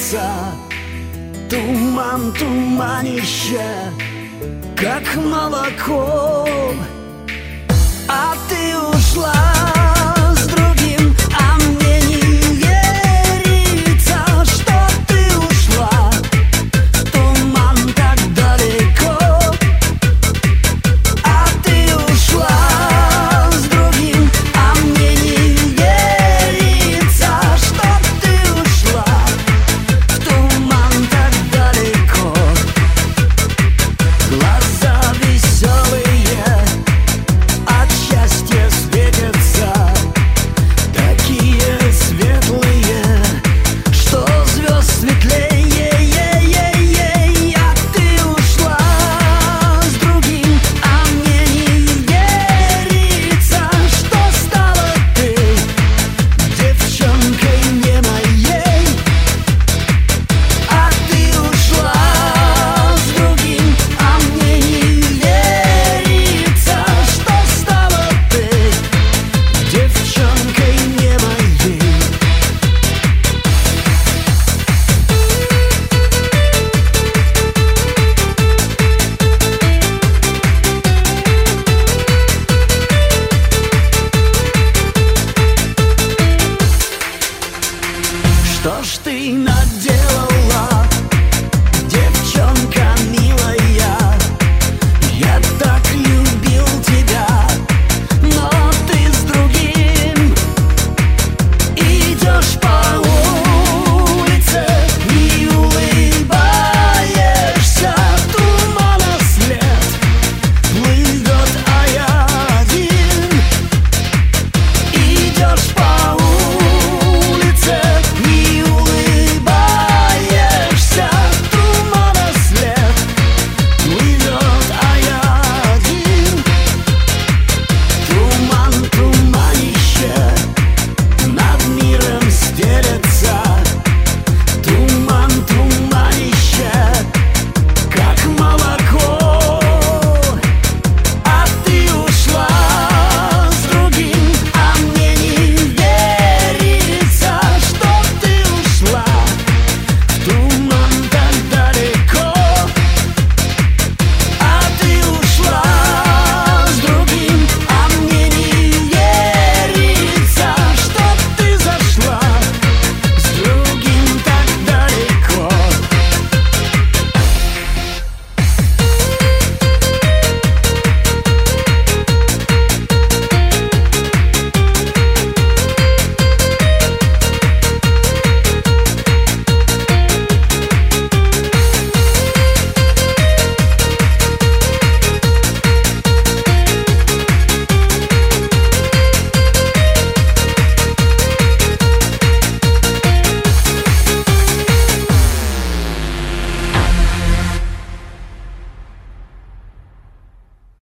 светится туман, туманище, как молоко. А ты ушла с другим, а мне не верится, что ты ушла в туман так далеко. А ты ушла с другим, а мне не верится, что ты ушла в туман так далеко. Глаза веселые от счастья светятся, такие светлые, что звезд светлее. А ты ушла с другим, а мне не верится, что стала ты девчонкой не моей. А ты ушла с другим, а мне не верится, что стала ты девчонкой не моей. Что ж ты наделала?